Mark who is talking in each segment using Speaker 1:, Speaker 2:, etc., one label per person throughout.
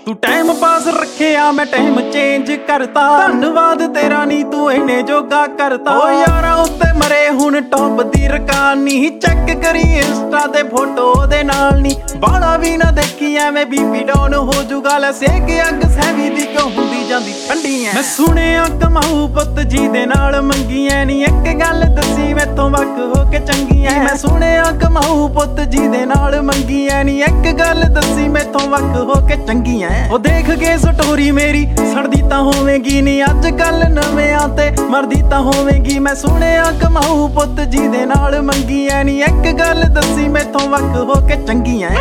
Speaker 1: ਤੂੰ time pass ਰੱਖਿਆ ਮੈਂ ਟਾਈਮ ਚੇਂਜ ਕਰਤਾ। ਧੰਨਵਾਦ ਤੇਰਾ ਨੀ ਤੂੰ ਇਹਨੇ ਜੋਗਾ ਕਰਤਾ। ਓ ਯਾਰਾਂ ਉੱਤੇ ਮਰੇ ਹੁਣ ਟੌਪ ਦੀ ਰਕਾਨੀ। ਚੈੱਕ ਕਰੀ ਇੰਸਟਾ ਤੇ ਫੋਟੋ ਉਹਦੇ ਨਾਲ ਨੀ। ਬਾਲਾ ਵੀ ਨਾ ਦੇਖੀ ਐਵੇਂ ਬੀਪੀ ਡਾਊਨ ਹੋ ਜੂਗਾ। ਲੈ ਸੇਕ ਅੱਗ ਸਹਿਵੀ ਦੀ ਕਿਉਂ ਹੁੰਦੀ ਜਾਂਦੀ ਠੰਡੀ ਐ। ਮੈਂ ਸੁਣਿਆ ਕਮਾਊ ਪੁੱਤ ਜੀ ਦੇ ਨਾਲ ਮੰਗੀਆਂ ਨੀ। ਇੱਕ ਗੱਲ ਦੱਸੀ ਮੈਥੋਂ ਵੱਖ ਹੋ ਕੇ ਚੰਗੀ ਐ। ਮੈਂ ਸੁਣਿਆ ਕਮਾਊ ਪੁੱਤ ਜੀ ਦੇ ਨਾਲ ਮੰਗੀਆਂ ਨੀ। ਇੱਕ ਗੱਲ ਦੱਸੀ ਮੈਥੋਂ ਵੱਖ ਹੋ ਕੇ ਚੰਗੀ ਐ। ਉਹ ਦੇਖ ਕੇ ਸਟੋਰੀ ਮੇਰੀ ਸੜਦੀ ਤਾਂ ਹੋਵੇਗੀ ਨੀ। ਅੱਜ ਕੱਲ ਨਵਿਆਂ ਤੇ ਮਰਦੀ ਤਾਂ ਹੋਵੇਗੀ। ਮੈਂ ਸੁਣਿਆ ਕਮਾਊ ਪੁੱਤ ਜੀ ਦੇ ਨਾਲ ਮੰਗੀਆਂ ਨੀ। ਇੱਕ ਗੱਲ ਦੱਸੀ ਮੈਥੋਂ ਵੱਖ ਹੋ ਕੇ ਚੰਗੀ ਐ।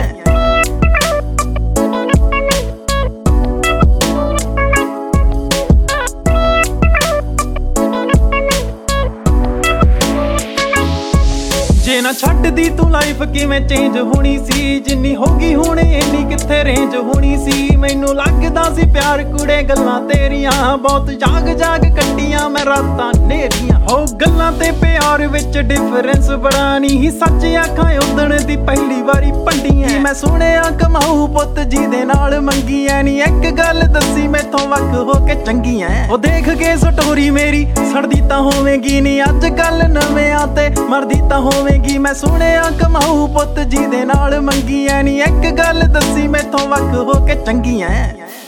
Speaker 1: ਜੇ ਨਾ ਛੱਡਦੀ ਤੂੰ ਲਾਈਫ ਕਿਵੇਂ ਚੇਂਜ ਹੋਣੀ ਸੀ। ਜਿੰਨੀ ਹੋ ਗਈ ਹੁਣ ਇੰਨੀ ਕਿੱਥੇ ਰੇਂਜ ਹੋਣੀ ਸੀ। ਮੈਨੂੰ ਲੱਗਦਾ ਸੀ ਪਿਆਰ ਕੁੜੇ ਗੱਲਾਂ ਤੇਰੀਆਂ। ਬਹੁਤ ਜਾਗ ਜਾਗ ਕੱਟੀਆਂ ਮੈਂ ਰਾਤਾਂ ਨੇਰੀਆਂ। ਹੋ ਗੱਲਾਂ ਤੇ ਪਿਆਰ ਵਿੱਚ ਡਿਫਰੈਂਸ ਬੜਾ ਨੀ। ਸੱਚ ਆਖਾਂ ਉਦਣ ਦੀ ਪਹਿਲੀ ਵਾਰੀ ਭੰਡੀਆਂ। ਮੈਂ ਸੁਣਿਆ ਕਮਾਊ ਪੁੱਤ ਜੀ ਦੇ ਨਾਲ ਮੰਗੀਆਂ ਨੀ। ਇੱਕ ਗੱਲ ਦੱਸੀ ਮੈਥੋਂ ਵੱਖ ਹੋ ਕੇ ਚੰਗੀ ਐ। ਉਹ ਦੇਖ ਕੇ ਸਟੋਰੀ ਮੇਰੀ ਸੜਦੀ ਤਾਂ ਹੋਵੇਗੀ ਨੀ। ਅੱਜ ਕੱਲ ਨਵਿਆਂ ਤੇ ਮਰਦੀ ਤਾਂ ਹੋਵੇਗੀ। ਮੈਂ ਸੁਣਿਆ ਕਮਾਊ ਪੁੱਤ ਜੀ ਦੇ ਨਾਲ ਮੰਗੀਆਂ ਨੀ। ਇੱਕ ਗੱਲ ਦੱਸੀ ਮੈਥੋਂ ਵੱਖ ਹੋ ਕੇ ਚੰਗੀ ਐ।